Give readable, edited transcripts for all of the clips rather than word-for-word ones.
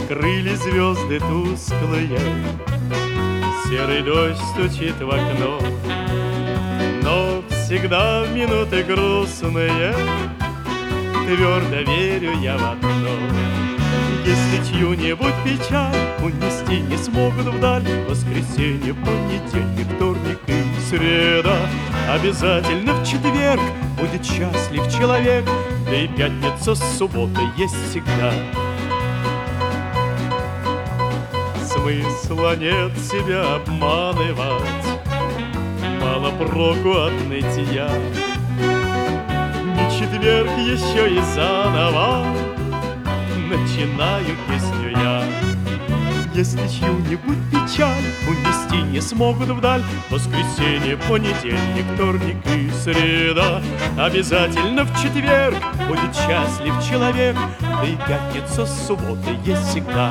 Скрыли звезды тусклые, серый дождь стучит в окно. Но всегда в минуты грустные твердо верю я в одно: если чью-нибудь печаль унести не смогут вдаль, воскресенье, понедельник, вторник и среда, обязательно в четверг будет счастлив человек, да и пятница, суббота есть всегда. Смысла нет себя обманывать, мало проку от нытья. Не четверг еще и заново начинаю песню я. Если чью-нибудь печаль унести не смогут вдаль, воскресенье, понедельник, вторник и среда, обязательно в четверг будет счастлив человек, да и пятница, суббота есть всегда.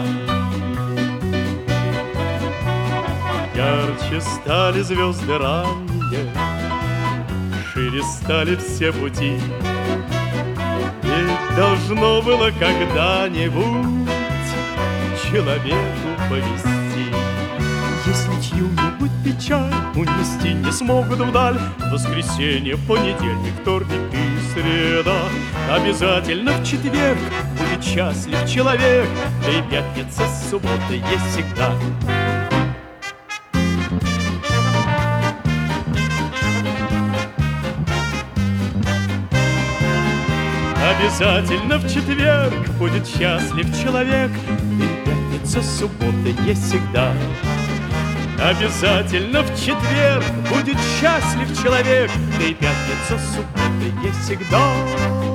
Ярче стали звезды ранние, шире стали все пути, ведь должно было когда-нибудь человеку повести. Если чью-нибудь печаль унести не смогут вдаль, воскресенье, понедельник, вторник и среда, обязательно в четверг будет счастлив человек, да и пятница, суббота есть всегда. Обязательно в четверг будет счастлив человек, и пятница, суббота есть всегда. Обязательно в четверг будет счастлив человек, и пятница, суббота есть всегда.